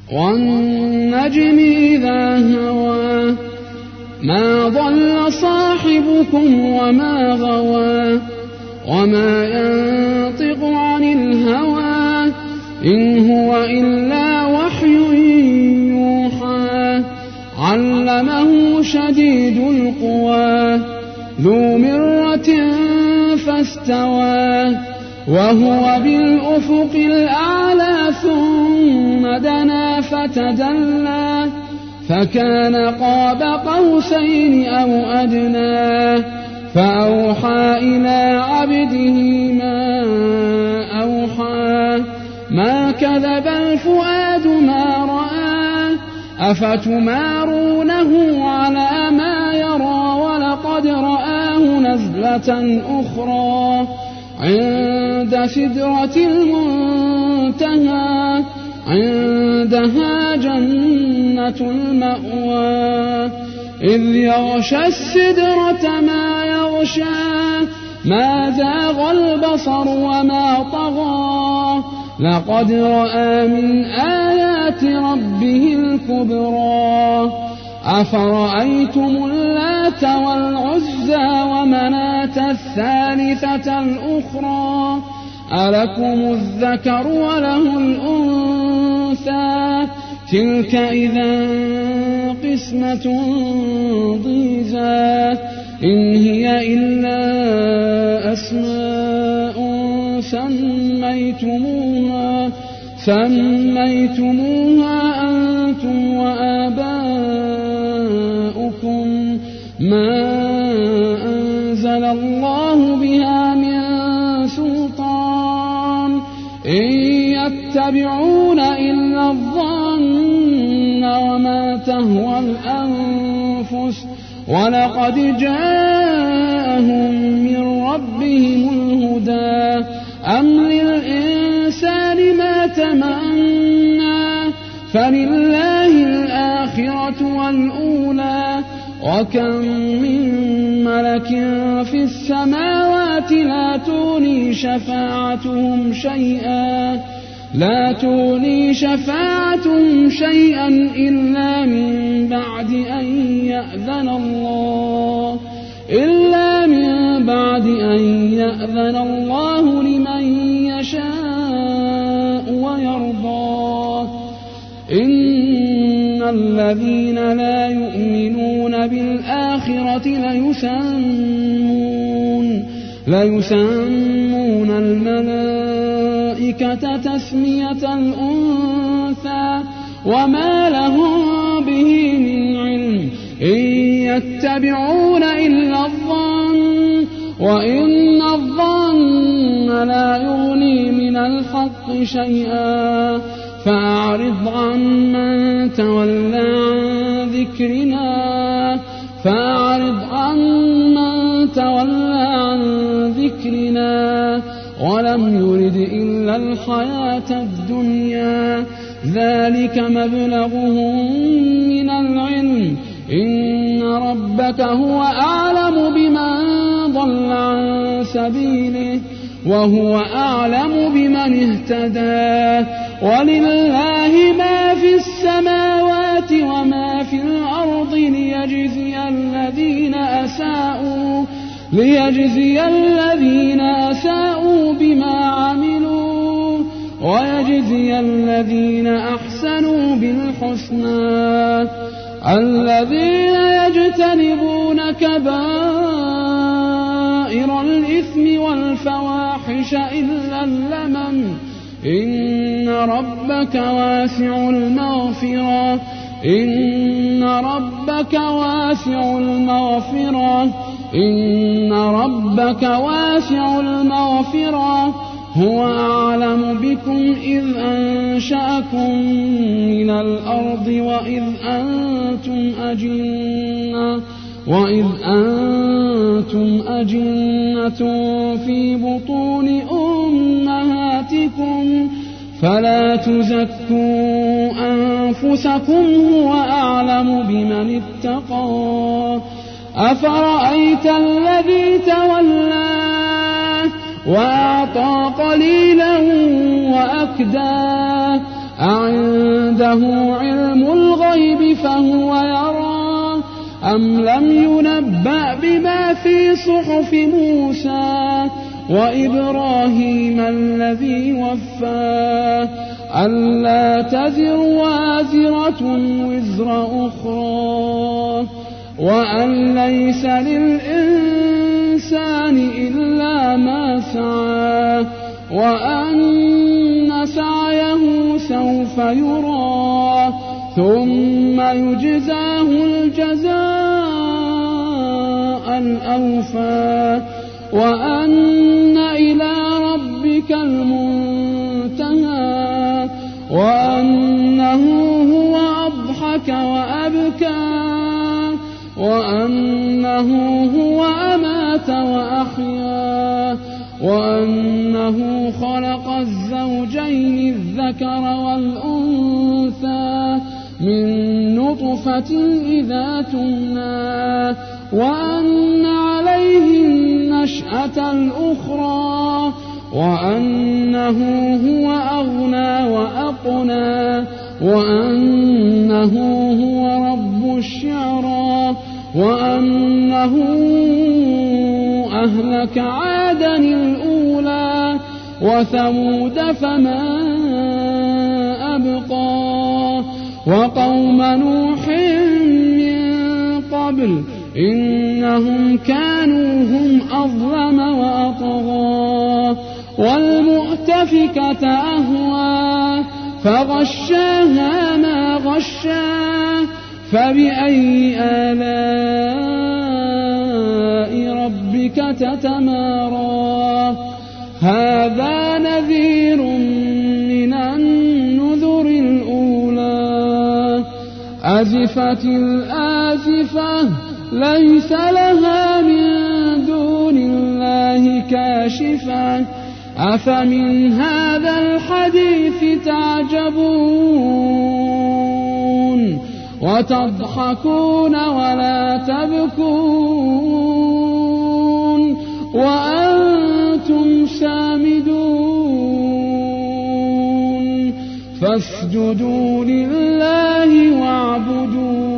والنجم إذا هوى ما ضل صاحبكم وما غوى وما ينطق عن الهوى إن هو إلا وحي يوحى علمه شديد القوى ذو مرة فاستوى وهو بالأفق الأعلى ثم دنا فتدلى فكان قاب قوسين أو أدنى فأوحى إلى عبده ما أوحى ما كذب الفؤاد ما رأى أفتمارونه على ما يرى ولقد رآه نزلة أخرى عند سدرة المنتهى عندها جنة المأوى إذ يغشى السدرة ما يغشى ما زاغ البصر وما طغى لقد رأى من آيات ربه الكبرى أفرأيتم اللات والعزى ومناة الثالثة الأخرى ألكم الذكر وله الأنثى تلك إذا قسمة ضيزى إن هي إلا أسماء سميتموها أنتم وآباؤكم ما أنزل الله بها من سلطان إن يتبعون إلا الظن وما تهوى الأنفس ولقد جاءهم من ربهم الهدى أم للإنسان ما تمنى فلله الآخرة والأولى وكم من ملك في السماوات لا تغني شفاعتهم شيئا إلا من بعد أن يأذن الله لمن يشاء ويرضى إن الذين لا يؤمنون بالآخرة ليسمون الملائكة تسمية الأنثى وما لهم به من علم إن يتبعون إلا الظن وإن الظن لا يغني من الحق شيئا فأعرض عن من تولى عن ذكرنا ولم يرد إلا الحياة الدنيا ذلك مبلغهم من العلم إن ربك هو أعلم بمن ضل عن سبيله وهو أعلم بمن اهتدى ولله ما في السماوات وما في الأرض ليجزي الذين أساءوا بما عملوا ويجزي الذين أحسنوا بالحسنى الذين يجتنبون كبائر الإثم والفواحش إلا اللمم إن ربك واسع المغفرة هو أعلم بكم إذ أنشأكم من الأرض وإذ أنتم أجنة في بطون أمهاتكم فلا تزكوا أنفسكم هو أعلم بمن اتقى أفرأيت الذي تولى وأعطى قليلا وأكدى أعنده علم الغيب فهو يرى أم لم ينبأ بما في صحف موسى وإبراهيم الذي وفى ألا تزر وازرة وزر أخرى وأن ليس للإنسان إلا ما سعى وأن سعيه سوف يرى ثم يجزاه الجزاء الأوفى وأن إلى ربك المنتهى وأنه هو أضحك وأبكى وأنه هو أمات وأحيا وأنه خلق الزوجين الذكر والأنثى من نطفة إذا تمنى وأن عليه النشأة الأخرى وأنه هو أغنى وأقنى وأنه هو رب الشعرى وأنه أهلك عادا الأولى وثمود فما أبقى وقوم نوح من قبل إنهم كانوا هم أظلم وأطغى والمؤتفكة أهوى فغشاها ما غشا فبأي آلاء ربك تتمارى هذا نذير من النذر الأولى أزفت الآزفة ليس لها من دون الله كاشفة أفمن هذا الحديث تعجبون وتضحكون ولا تبكون وأنتم سامدون فاسجدوا لله واعبدوا